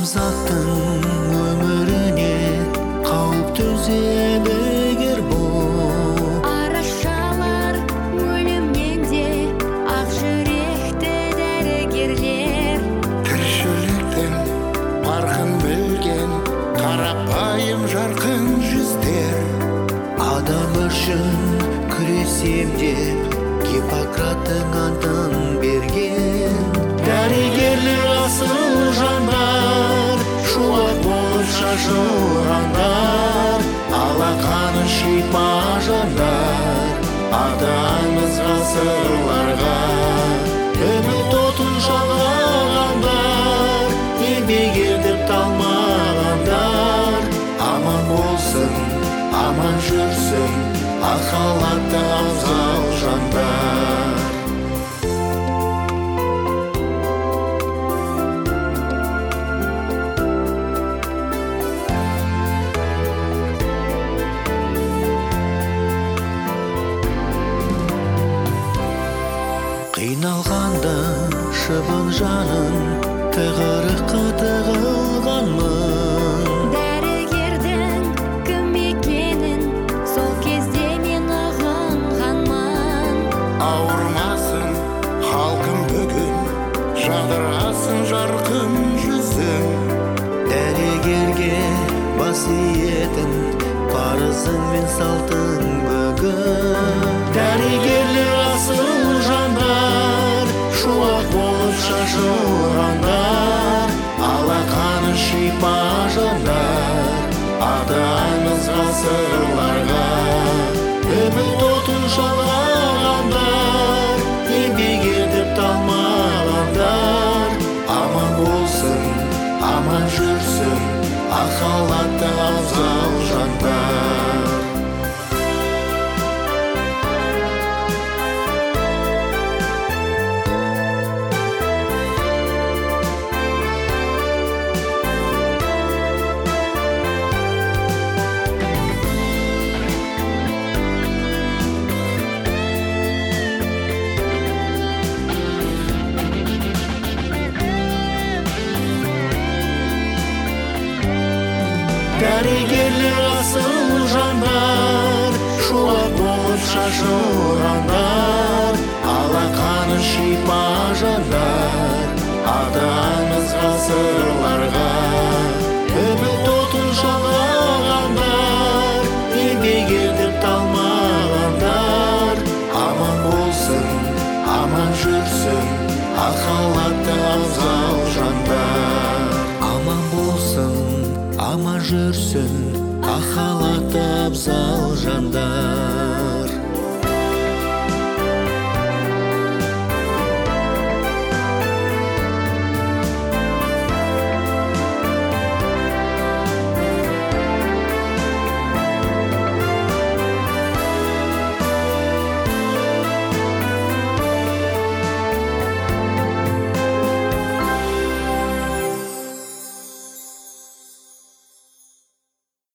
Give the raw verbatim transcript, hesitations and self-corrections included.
адамзаттың өміріне қауіп төзеді егер бұл арашалар өлімнен де ақ жүректі дәрігерлер. Тіршіліктің парқын білген қарапайым жарқын жүздер. адам үшін күресем деп Гиппократтың антын берген дәрігерлер асыл жандар, шуақ болып шашылғандар, алақаны шипа жандар, аты аңыз ғасырларға. Үміт отын жалағандар, еңбек етіп талмағандар, аман болсын, аман жүрсін ақ халатты абзал жандар. Қиналғанда шыбын жанын тығырыққа тығылғанмын. Дәрігердің кім екенін сол кезде мен ұғынғанмын. Ауырмасын халқым бүгін, жадырасын жарқын жүзің. Дәрігерге бас иетін парызың мен салтың бүгін. Дәрігерлер асыл жандар, шуақ болып шашылғандар, алақаны шипа жандар, аты аңыз ғасырларға. Үміт отын жалағандар, еңбек етіп талмағандар, аман болсын, аман жүрсін ақ халатты абзал жандар. Дәрігерлер асыл жандар, шуақ болып шашылғандар, алақаны шипа жандар, аты аңыз ғасырларға. Үміт отын жалағандар, еңбек етіп талмағандар, аман болсын, аман жүрсін ақ халатты абзал жандар. Аман болсын, аман жүрсін ақ халатты абзал жандар.